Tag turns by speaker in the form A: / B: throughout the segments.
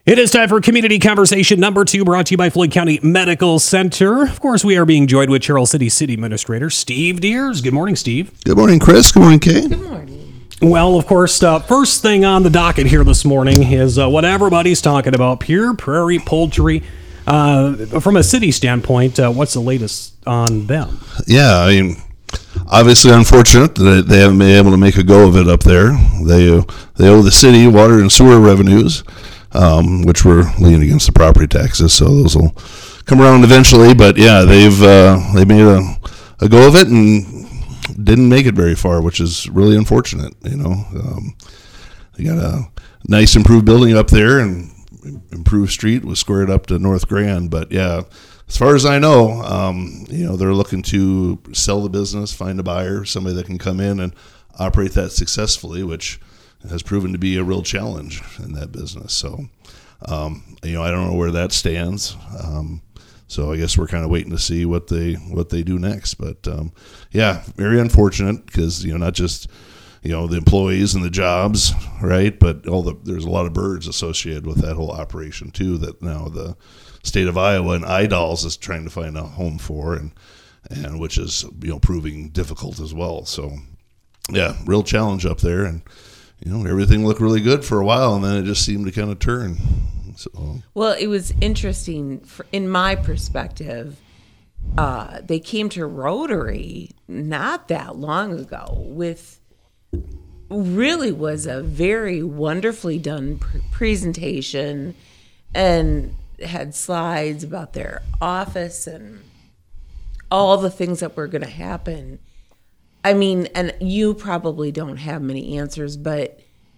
A: It is time for Community Conversation number 2, brought to you by Floyd County Medical Center. Of course, we are being joined with Charles City City Administrator Steve Deers. Good morning, Steve.
B: Good morning, Chris. Good morning, Kay.
C: Good morning.
A: Well, of course, first thing on the docket here this morning is what everybody's talking about, Pure Prairie Poultry. From a city standpoint, what's the latest on them?
B: Yeah, I mean, obviously unfortunate that they haven't been able to make a go of it up there. They owe the city water and sewer revenues, which were leaning against the property taxes, so those will come around eventually. But yeah, they made a go of it and didn't make it very far, which is really unfortunate. You know, they got a nice improved building up there and improved street was squared up to North Grand, but yeah, as far as I know, they're looking to sell the business, find a buyer, somebody that can come in and operate that successfully, which has proven to be a real challenge in that business. So, I don't know where that stands. So I guess we're kind of waiting to see what they do next. But yeah, very unfortunate because not just the employees and the jobs, right? But there's a lot of birds associated with that whole operation too. That now the state of Iowa and IDOLS is trying to find a home for, and which is proving difficult as well. So yeah, real challenge up there, and everything looked really good for a while, and then it just seemed to kind of turn. So.
C: Well, it was interesting in my perspective. They came to Rotary not that long ago with really was a very wonderfully done presentation and had slides about their office and all the things that were going to happen. I mean, and you probably don't have many answers, but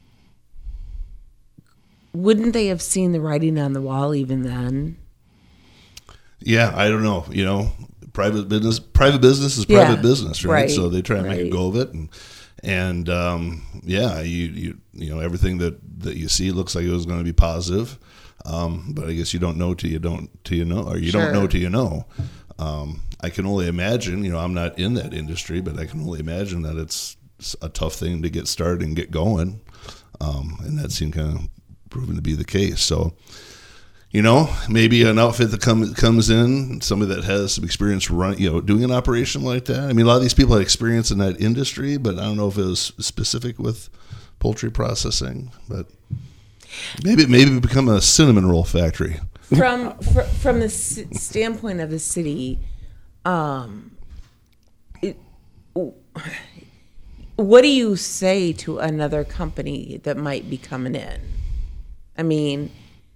C: wouldn't they have seen the writing on the wall even then?
B: Yeah, I don't know. Private business is private business, right? So they try to make a go of it, and everything that you see looks like it was going to be positive, but I guess you don't know till you know, or you don't know till you know. I can only imagine. I'm not in that industry, but I can only imagine that it's a tough thing to get started and get going, and that seemed kind of proven to be the case. So, maybe an outfit that comes in, somebody that has some experience doing an operation like that. I mean, a lot of these people had experience in that industry, but I don't know if it was specific with poultry processing. But maybe become a cinnamon roll factory.
C: From the standpoint of the city, what do you say to another company that might be coming in? I mean,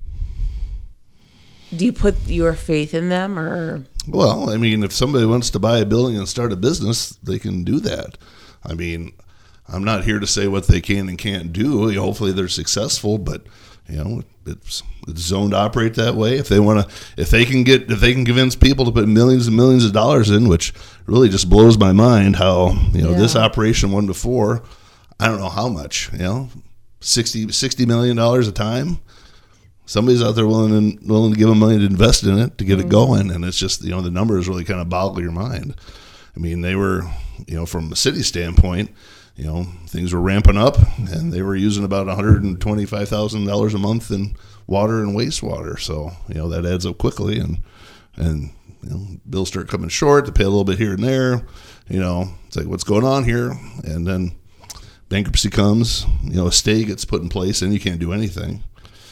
C: do you put your faith in them, or?
B: Well, I mean, if somebody wants to buy a building and start a business, they can do that. I mean, I'm not here to say what they can and can't do. Hopefully they're successful, but it's zoned to operate that way. If they can convince people to put millions and millions of dollars in, which really just blows my mind how, this operation won before, I don't know how much, $60 million a time. Somebody's out there willing to give them money to invest in it to get it going, and it's just the numbers really kind of boggle your mind. I mean, they were from a city standpoint, things were ramping up, and they were using about $125,000 a month in water and wastewater. So that adds up quickly, and bills start coming short. They pay a little bit here and there. It's like, what's going on here? And then bankruptcy comes, a stay gets put in place, and you can't do anything.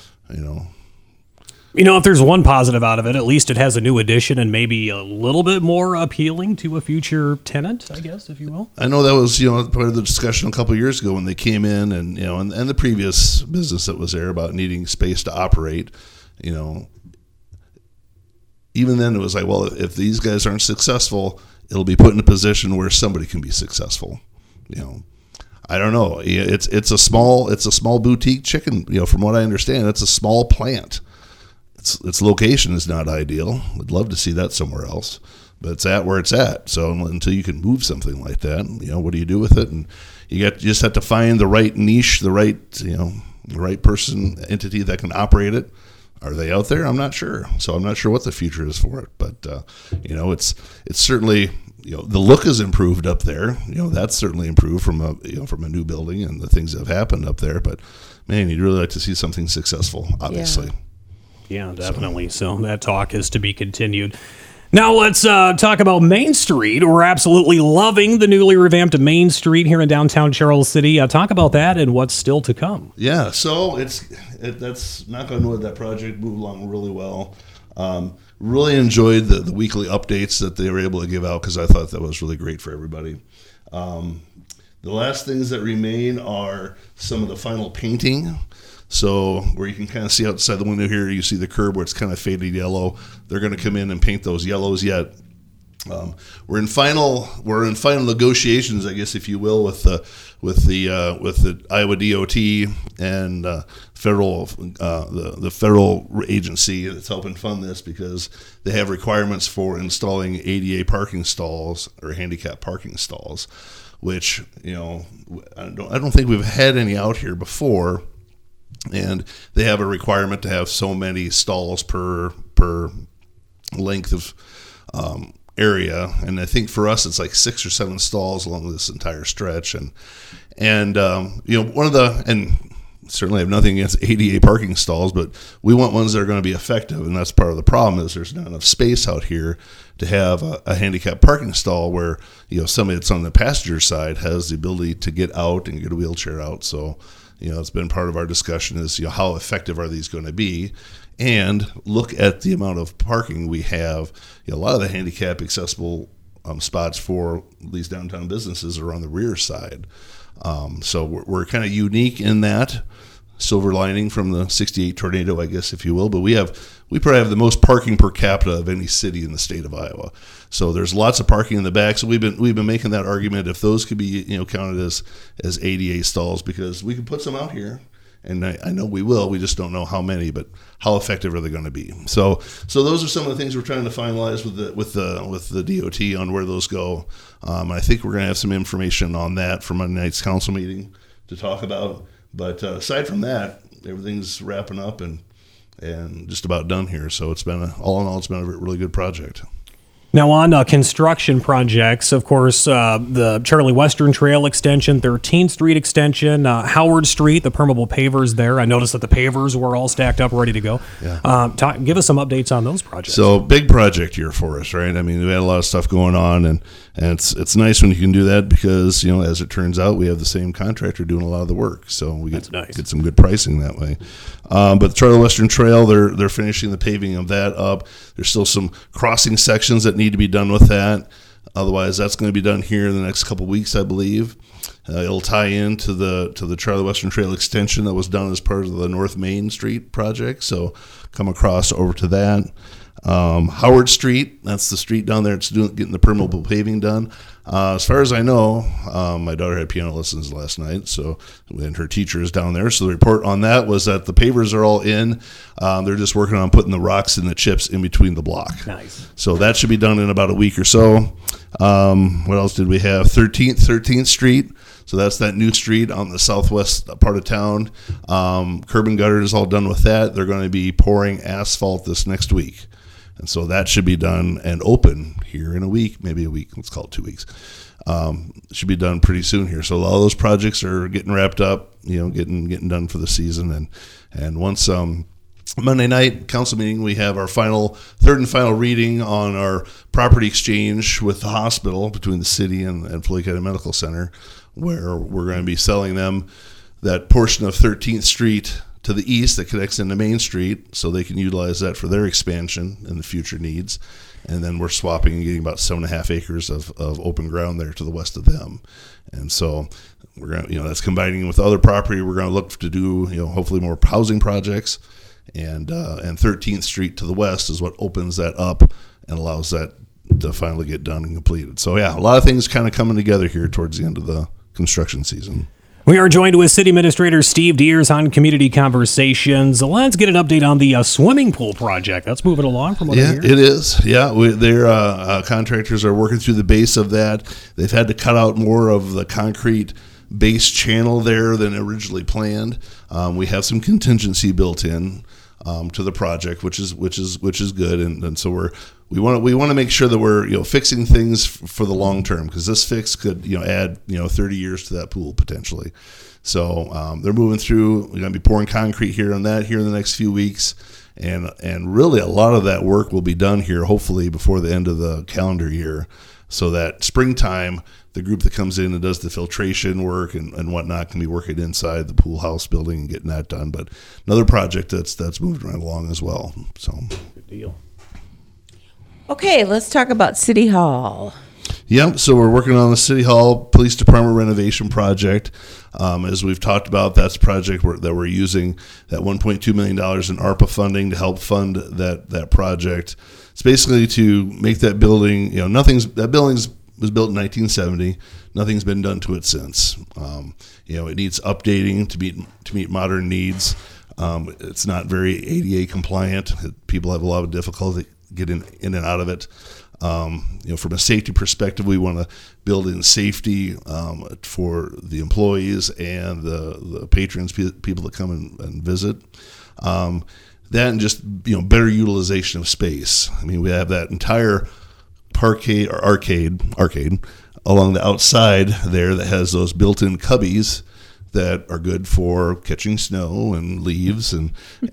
A: If there's one positive out of it, at least it has a new addition and maybe a little bit more appealing to a future tenant, I guess, if you will.
B: I know that was, part of the discussion a couple of years ago when they came in and the previous business that was there about needing space to operate, even then it was like, well, if these guys aren't successful, it'll be put in a position where somebody can be successful, I don't know. It's a small boutique chicken. From what I understand, it's a small plant. Its location is not ideal. Would love to see that somewhere else, but it's at where it's at. So until you can move something like that, what do you do with it? And you just have to find the right niche, the right person, entity that can operate it. Are they out there? I'm not sure. So I'm not sure what the future is for it. But it's certainly. The look has improved up there. That's certainly improved from a new building and the things that have happened up there. But man, you'd really like to see something successful, obviously.
C: Yeah.
A: Yeah, definitely. So that talk is to be continued. Now let's talk about Main Street. We're absolutely loving the newly revamped Main Street here in downtown Charles City. Talk about that and what's still to come.
B: Yeah, so that's knock on wood, that project moved along really well. Really enjoyed the weekly updates that they were able to give out because I thought that was really great for everybody. The last things that remain are some of the final painting. So where you can kind of see outside the window here, you see the curb where it's kind of faded yellow. They're going to come in and paint those yellows yet. We're in final negotiations, I guess, if you will, with the Iowa DOT and the federal agency that's helping fund this because they have requirements for installing ADA parking stalls or handicap parking stalls, which I don't think we've had any out here before. And they have a requirement to have so many stalls per length of area, and I think for us it's like 6 or 7 stalls along this entire stretch. And certainly I have nothing against ADA parking stalls, but we want ones that are going to be effective, and that's part of the problem is there's not enough space out here to have a handicap parking stall where somebody that's on the passenger side has the ability to get out and get a wheelchair out. So it's been part of our discussion is how effective are these going to be, and look at the amount of parking we have. A lot of the handicap accessible spots for these downtown businesses are on the rear side. So we're kind of unique in that silver lining from the 68 tornado, I guess, if you will. But we probably have the most parking per capita of any city in the state of Iowa. So there's lots of parking in the back. So we've been making that argument if those could be counted as ADA stalls, because we could put some out here, and I know we will. We just don't know how many, but how effective are they going to be? So those are some of the things we're trying to finalize with the DOT on where those go. I think we're going to have some information on that for Monday night's council meeting to talk about. But aside from that, everything's wrapping up and just about done here. So it's been all in all, it's been a really good project.
A: Now on construction projects, of course, the Charlie Western Trail extension, 13th Street extension, Howard Street, the permeable pavers there. I noticed that the pavers were all stacked up, ready to go.
B: Yeah.
A: Give us some updates on those projects.
B: So big project here for us, right? I mean, we had a lot of stuff going on, and it's nice when you can do that because, as it turns out, we have the same contractor doing a lot of the work. So we get some good pricing that way. But the Charlie Western Trail, they're finishing the paving of that up. There's still some crossing sections that need to be done with that. Otherwise, that's going to be done here in the next couple of weeks, I believe. It'll tie into the Charlie Western Trail extension that was done as part of the North Main Street project. So come across over to that. Howard Street, that's the street down there. It's getting the permeable paving done. As far as I know, my daughter had piano lessons last night, and her teacher is down there. So the report on that was that the pavers are all in. They're just working on putting the rocks and the chips in between the block.
A: Nice.
B: So that should be done in about a week or so. What else did we have? 13th Street. So that's that new street on the southwest part of town. Curb and gutter is all done with that. They're going to be pouring asphalt this next week. And so that should be done and open here in a week, maybe a week. Let's call it 2 weeks. Should be done pretty soon here. So all those projects are getting wrapped up, getting done for the season. And once Monday night council meeting, we have our third and final reading on our property exchange with the hospital between the city and Floyd County Medical Center, where we're going to be selling them that portion of 13th Street to the east that connects into Main Street, so they can utilize that for their expansion and the future needs. And then we're swapping and getting about 7.5 acres of open ground there to the west of them. And so we're going to, that's combining with other property. We're going to look to do, hopefully more housing projects. And 13th Street to the west is what opens that up and allows that to finally get done and completed. So yeah, a lot of things kind of coming together here towards the end of the construction season.
A: We are joined with City Administrator Steve Deers on Community Conversations. Let's get an update on the swimming pool project. That's moving along from what I hear.
B: It is. Yeah, their contractors are working through the base of that. They've had to cut out more of the concrete base channel there than originally planned. We have some contingency built in to the project, which is good, and so we want to make sure that we're fixing things for the long term, because this fix could add 30 years to that pool potentially. So they're moving through. We're going to be pouring concrete here on that here in the next few weeks, and really a lot of that work will be done here, hopefully before the end of the calendar year, so that springtime, the group that comes in and does the filtration work and whatnot can be working inside the pool house building and getting that done. But another project that's moving right along as well. So
A: Good deal.
C: Okay, let's talk about City Hall.
B: Yep. So we're working on the City Hall Police Department renovation project. As we've talked about, that's a project that we're using that $1.2 million in ARPA funding to help fund that project. It's basically to make that building, that building was built in 1970. Nothing's been done to it since. It needs updating to meet modern needs. It's not very ADA compliant. People have a lot of difficulty getting in and out of it. From a safety perspective, we want to build in safety for the employees and the patrons, people that come and visit. That and just better utilization of space. I mean, we have that entire arcade along the outside there that has those built-in cubbies that are good for catching snow and leaves and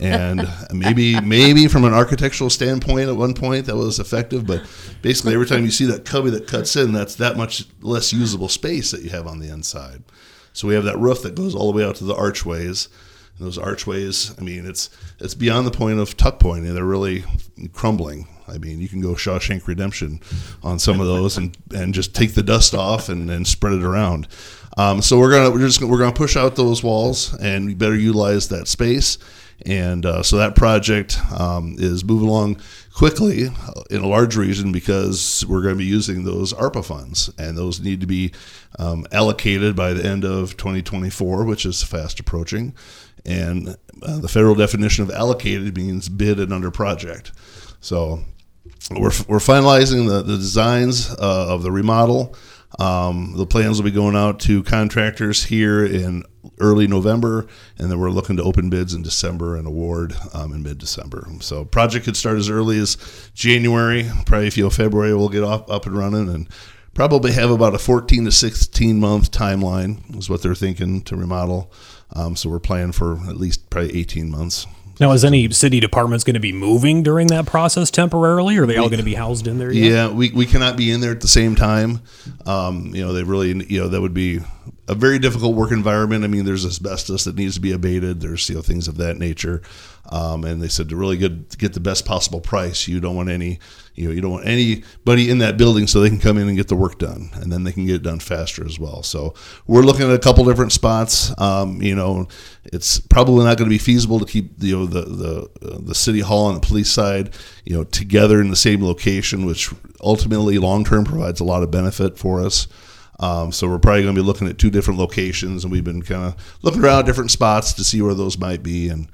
B: maybe from an architectural standpoint at one point that was effective, but basically every time you see that cubby that cuts in, that's that much less usable space that you have on the inside. So we have that roof that goes all the way out to the archways. And those archways, I mean, it's beyond the point of tuck pointing. They're really crumbling. I mean, you can go Shawshank Redemption on some of those and just take the dust off and spread it around. So we're gonna push out those walls and we better utilize that space. And so that project is moving along quickly in a large reason because we're going to be using those ARPA funds, and those need to be allocated by the end of 2024, which is fast approaching. And the federal definition of allocated means bid and under project. So we're finalizing the designs of the remodel. The plans will be going out to contractors here in early November, and then we're looking to open bids in December and award in mid-December. So project could start as early as January, probably February we'll get up and running, and probably have about a 14 to 16 month timeline is what they're thinking to remodel. So we're planning for at least probably 18 months.
A: Now, is any city departments going to be moving during that process temporarily, or are they all going to be housed in there yet?
B: Yeah, we cannot be in there at the same time. They really, that would be a very difficult work environment. I mean, there's asbestos that needs to be abated. There's things of that nature. And they said to really get the best possible price, you don't want anybody in that building so they can come in and get the work done, and then they can get it done faster as well. So we're looking at a couple different spots. It's probably not going to be feasible to keep the city hall and the police side together in the same location, which ultimately long term provides a lot of benefit for us. So we're probably going to be looking at two different locations, and we've been kind of looking around different spots to see where those might be. And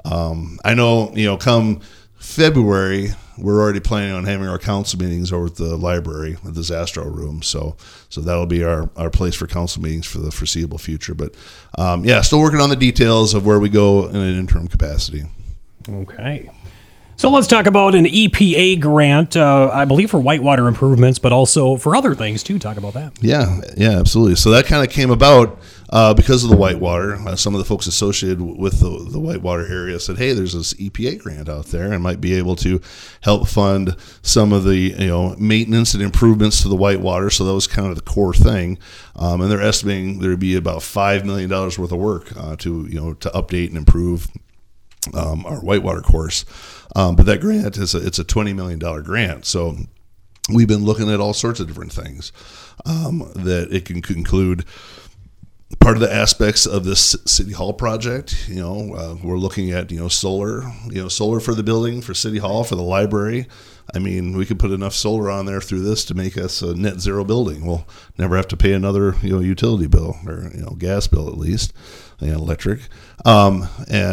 B: I know, come February, we're already planning on having our council meetings over at the library, at the Zastro room. So that'll be our place for council meetings for the foreseeable future. But still working on the details of where we go in an interim capacity.
A: Okay. So let's talk about an EPA grant, I believe for whitewater improvements, but also for other things too. Talk about that.
B: Yeah, absolutely. So that kind of came about because of the whitewater. Some of the folks associated with the whitewater area said, hey, there's this EPA grant out there and might be able to help fund some of the maintenance and improvements to the whitewater. So that was kind of the core thing. And they're estimating there'd be about $5 million worth of work to update and improve our whitewater course. But that grant it's a $20 million grant. So we've been looking at all sorts of different things that it can include. Part of the aspects of this City Hall project, we're looking at, solar for the building, for City Hall, for the library. I mean, we could put enough solar on there through this to make us a net zero building. We'll never have to pay another, utility bill or, gas bill at least, electric. So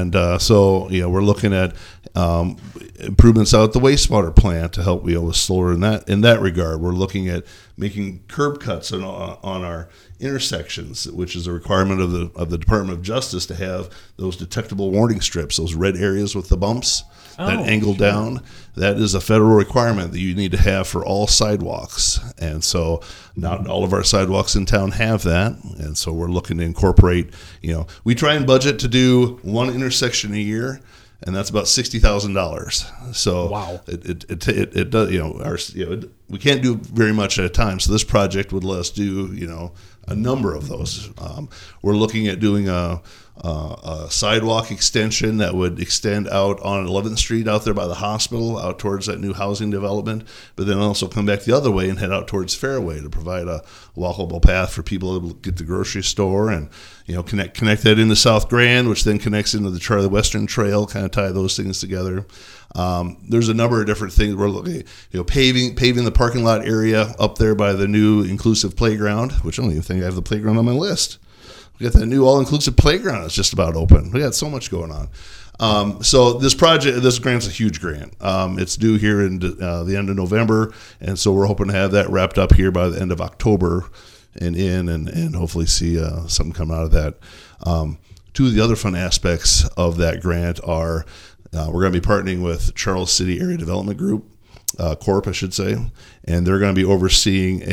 B: we're looking at improvements out at the wastewater plant to help with solar in that regard. We're looking at making curb cuts on our intersections, which is a requirement of the Department of Justice to have those detectable warning strips, those red areas with the bumps that angle down. That is a federal requirement that you need to have for all sidewalks. And so not all of our sidewalks in town have that. And so we're looking to incorporate, we try and budget to do one intersection a year. and that's about $60,000. So
A: Wow.
B: it does, we can't do very much at a time. So this project would let us do, a number of those. We're looking at doing a sidewalk extension that would extend out on 11th Street out there by the hospital, out towards that new housing development, but then also come back the other way and head out towards Fairway to provide a walkable path for people to get to the grocery store and, connect that into South Grand, which then connects into the Charlie Western Trail, kind of tie those things together. There's a number of different things. We're looking, paving the parking lot area up there by the new inclusive playground, which I don't even think I have the playground on my list. We got that new all-inclusive playground that's just about open. We got so much going on. So this grant's a huge grant. It's due here in the end of November, and so we're hoping to have that wrapped up here by the end of October and hopefully see something come out of that. Two of the other fun aspects of that grant are we're going to be partnering with Charles City Area Development Group, Corp, I should say, and they're going to be overseeing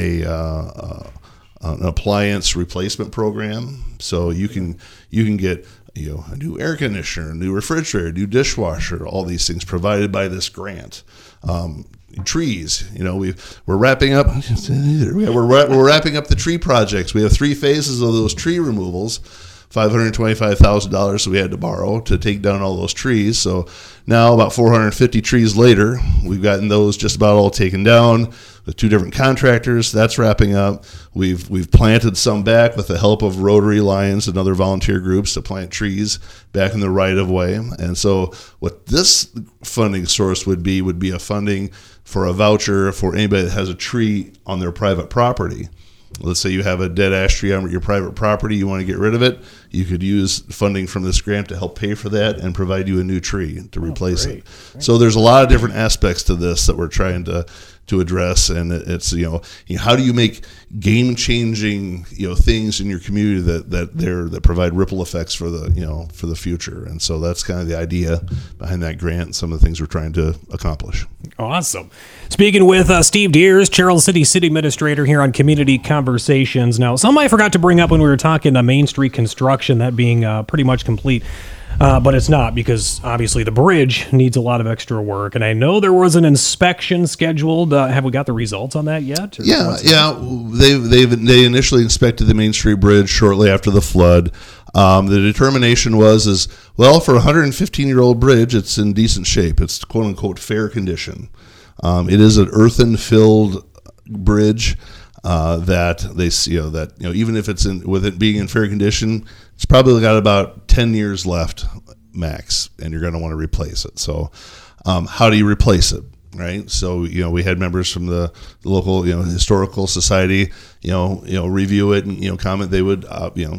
B: an appliance replacement program. So you can get a new air conditioner, a new refrigerator, new dishwasher, all these things provided by this grant. Trees, we're wrapping up. We're wrapping up the tree projects. We have 3 phases of those tree removals. $525,000 we had to borrow to take down all those trees. So now, about 450 trees later, we've gotten those just about all taken down with 2 different contractors. That's wrapping up. We've planted some back with the help of Rotary, Lions, and other volunteer groups to plant trees back in the right of way. And so what this funding source would be a funding for a voucher for anybody that has a tree on their private property. Let's say you have a dead ash tree on your private property, you want to get rid of it, you could use funding from this grant to help pay for that and provide you a new tree to replace it. Great. So there's a lot of different aspects to this that we're trying to address, and it's how do you make game-changing things in your community that provide ripple effects for the future. And so that's kind of the idea behind that grant and some of the things we're trying to accomplish.
A: Awesome. Speaking with Steve Deers, Charles City Administrator here on Community Conversations. Now, something I forgot to bring up when we were talking Main Street construction, that being pretty much complete. But it's not, because obviously the bridge needs a lot of extra work. And I know there was an inspection scheduled. Have we got the results on that yet?
B: Yeah. They initially inspected the Main Street Bridge shortly after the flood. The determination was for a 115-year-old bridge, it's in decent shape. It's quote unquote fair condition. It is an earthen-filled bridge. That they see, even if it's with it being in fair condition, it's probably got about 10 years left max, and you're going to want to replace it. So, how do you replace it, right? So, we had members from the local, historical society, review it and comment. They would,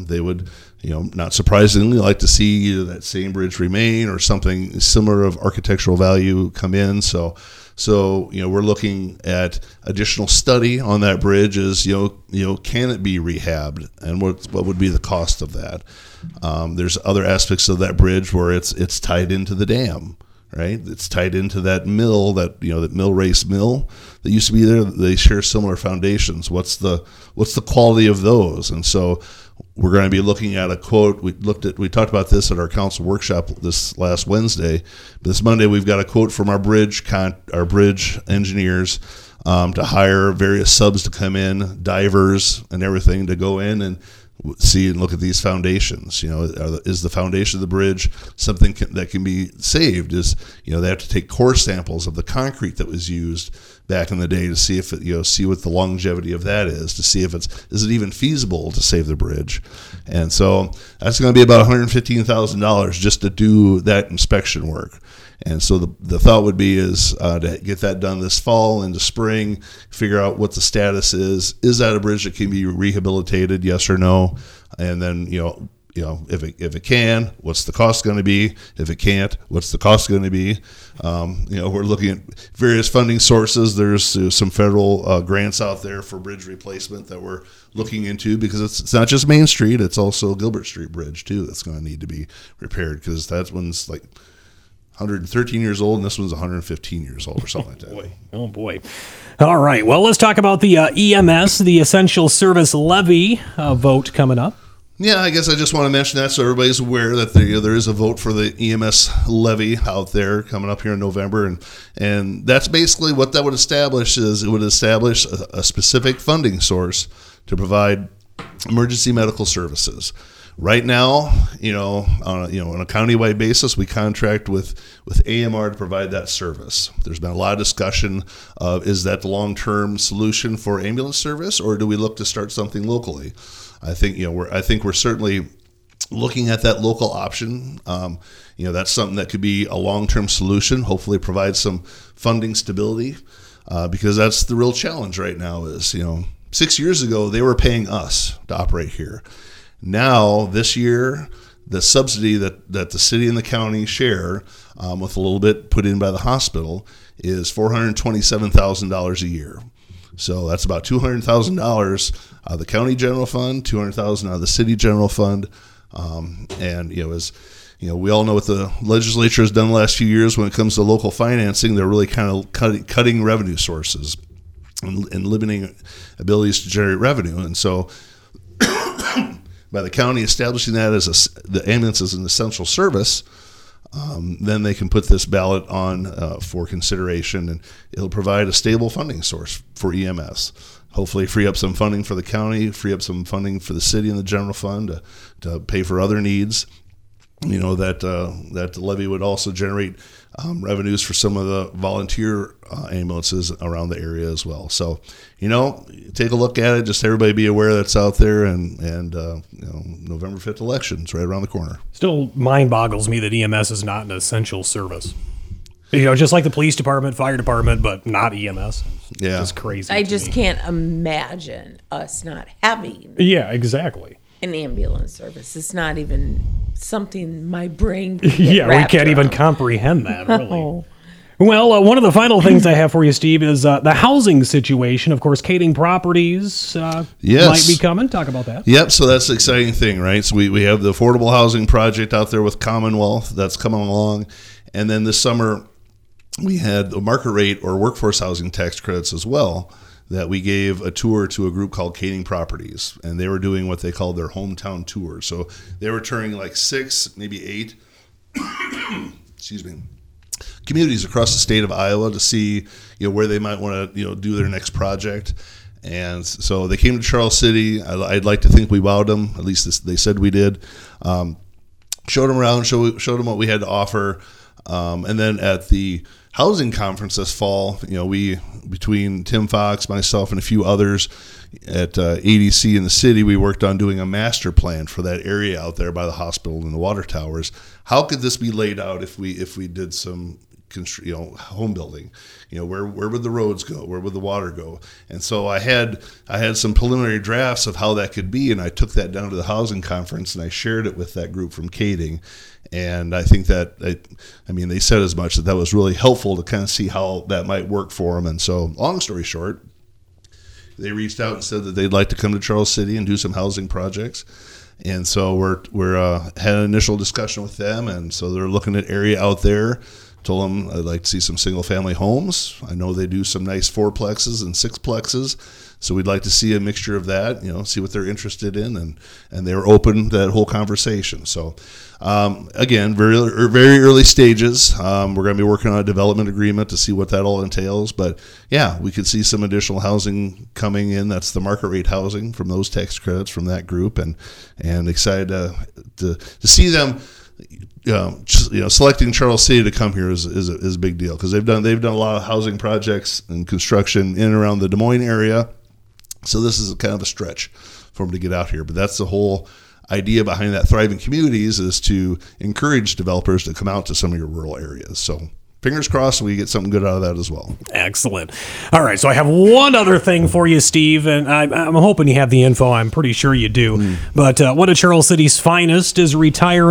B: not surprisingly, like to see either that same bridge remain or something similar of architectural value come in. So we're looking at additional study on that bridge. Can it be rehabbed, and what would be the cost of that? There's other aspects of that bridge where it's tied into the dam, right? It's tied into that mill, that Mill Race Mill that used to be there. They share similar foundations. What's the quality of those? And so we're going to be looking at a quote. We talked about this at our council workshop this last Wednesday. This Monday, we've got a quote from our bridge engineers to hire various subs to come in, divers and everything, to go in and see and look at these foundations. Is the foundation of the bridge something that can be saved? They have to take core samples of the concrete that was used back in the day to see if it, see what the longevity of that is, to see if is it even feasible to save the bridge. And so that's going to be about $115,000 just to do that inspection work. And so the thought would be to get that done this fall into spring, figure out what the status is. Is that a bridge that can be rehabilitated, yes or no? And then, if it can, what's the cost going to be? If it can't, what's the cost going to be? We're looking at various funding sources. There's some federal grants out there for bridge replacement that we're looking into, because it's not just Main Street, it's also Gilbert Street Bridge too that's going to need to be repaired, because that one's like 113 years old, and this one's 115 years old or something like that.
A: Oh boy. All right. Well, let's talk about the EMS, the Essential Service Levy vote coming up.
B: Yeah, I guess I just want to mention that so everybody's aware that there is a vote for the EMS levy out there coming up here in November, and that's basically what that would establish. Is it would establish a specific funding source to provide emergency medical services. Right now, on a countywide basis, we contract with AMR to provide that service. There's been a lot of discussion of, is that the long-term solution for ambulance service, or do we look to start something locally? I think we're certainly looking at that local option. That's something that could be a long-term solution. Hopefully, provide some funding stability, because that's the real challenge right now. Is 6 years ago they were paying us to operate here. Now this year, the subsidy that the city and the county share, with a little bit put in by the hospital, is $427,000 a year. So that's about $200,000 out of the county general fund, $200,000 out of the city general fund, we all know what the legislature has done the last few years when it comes to local financing. They're really kind of cutting revenue sources and limiting abilities to generate revenue, and so by the county establishing that as the ambulance as an essential service, then they can put this ballot on for consideration, and it'll provide a stable funding source for EMS. Hopefully free up some funding for the county, free up some funding for the city and the general fund to pay for other needs. That levy would also generate revenues for some of the volunteer ambulances around the area as well. So, take a look at it. Just everybody be aware that's out there, and November 5th election's right around the corner.
A: Still mind boggles me that EMS is not an essential service. Just like the police department, fire department, but not EMS.
B: Yeah.
A: It's crazy.
C: I just can't imagine us not having
A: Yeah, exactly.
C: an ambulance service. It's not even something my brain can get
A: Yeah, we
C: wrapped
A: can't even
C: around.
A: comprehend that, really.
C: Oh.
A: Well, one of the final things I have for you, Steve, is the housing situation. Of course, Kading Properties
B: Yes.
A: might be coming. Talk about that.
B: Yep, so that's the exciting thing, right? So we have the affordable housing project out there with Commonwealth that's coming along. And then this summer, we had the market rate or workforce housing tax credits as well, that we gave a tour to a group called Kading Properties. And they were doing what they called their hometown tour. So they were touring like 6, maybe 8, excuse me, communities across the state of Iowa to see where they might want to do their next project. And so they came to Charles City. I'd like to think we wowed them. At least they said we did. Showed them around, showed them what we had to offer. And then at the housing conference this fall, we, between Tim Fox, myself, and a few others at ADC in the city, we worked on doing a master plan for that area out there by the hospital and the water towers. How could this be laid out if we did some home building? Where would the roads go? Where would the water go? And so I had some preliminary drafts of how that could be, and I took that down to the housing conference and I shared it with that group from Kading. And I think that, they said as much, that was really helpful to kind of see how that might work for them. And so, long story short, they reached out and said that they'd like to come to Charles City and do some housing projects. And so we're had an initial discussion with them, and so they're looking at area out there. Told them I'd like to see some single-family homes. I know they do some nice 4-plexes and 6-plexes, so we'd like to see a mixture of that, see what they're interested in, and they were open to that whole conversation. So, again, very early stages. We're going to be working on a development agreement to see what that all entails, but yeah, we could see some additional housing coming in. That's the market rate housing from those tax credits from that group, and excited to see them. Selecting Charles City to come here is a big deal, because they've done a lot of housing projects and construction in and around the Des Moines area. So this is kind of a stretch for them to get out here. But that's the whole idea behind that Thriving Communities, is to encourage developers to come out to some of your rural areas. So fingers crossed we get something good out of that as well.
A: Excellent. All right, so I have one other thing for you, Steve, and I'm hoping you have the info. I'm pretty sure you do. But one of Charles City's finest is retiring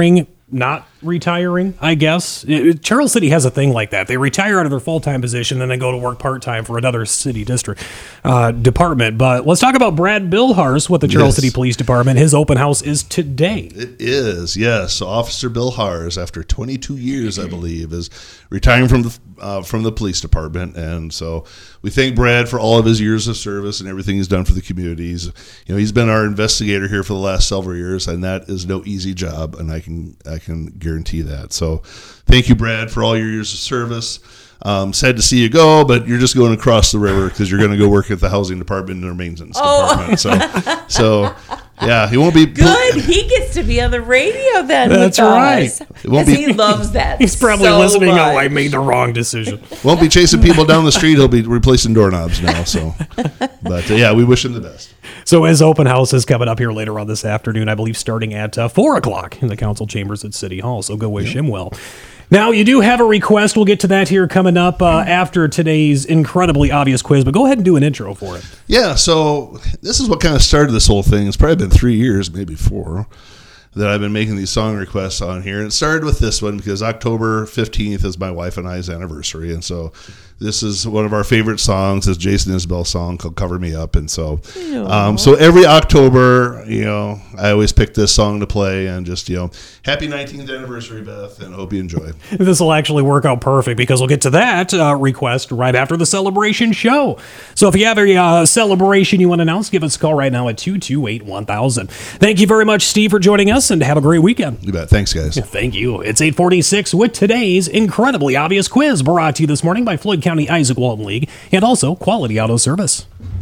A: not retiring, I guess. Charles City has a thing like that. They retire out of their full-time position and then go to work part-time for another city district department. But let's talk about Brad Bilhars with the Charles City Police Department. His open house is today.
B: It is, yes. So Officer Bill Hars, after 22 years, I believe, is retiring from the police department. And so we thank Brad for all of his years of service and everything he's done for the communities. He's been our investigator here for the last several years, and that is no easy job, and I can guarantee that. So thank you, Brad, for all your years of service. Sad to see you go, but you're just going across the river because you're going to go work at the housing department and the maintenance department. So yeah, he won't be
C: good. He gets to be on the radio then.
A: That's
C: with
A: right.
C: Us. It won't be, he loves that.
A: He's probably
C: so
A: listening.
C: much.
A: Oh, I made the wrong decision.
B: Won't be chasing people down the street. He'll be replacing doorknobs now. So, but yeah, we wish him the best.
A: So his open house is coming up here later on this afternoon, I believe, starting at 4 o'clock in the council chambers at City Hall. So go wish him well. Now, you do have a request. We'll get to that here coming up after today's incredibly obvious quiz, but go ahead and do an intro for it.
B: Yeah, so this is what kind of started this whole thing. It's probably been 3 years, maybe 4, that I've been making these song requests on here. And it started with this one because October 15th is my wife and I's anniversary. And so this is one of our favorite songs. It's Jason Isbell's song called Cover Me Up. And so so every October, I always pick this song to play and just, happy 19th anniversary, Beth, and hope you enjoy.
A: This will actually work out perfect because we'll get to that request right after the celebration show. So if you have a celebration you want to announce, give us a call right now at 228-1000. Thank you very much, Steve, for joining us, and have a great weekend.
B: You bet. Thanks, guys.
A: Thank you. It's 8:46 with today's incredibly obvious quiz, brought to you this morning by Floyd County Isaac Walton League and also Quality Auto Service.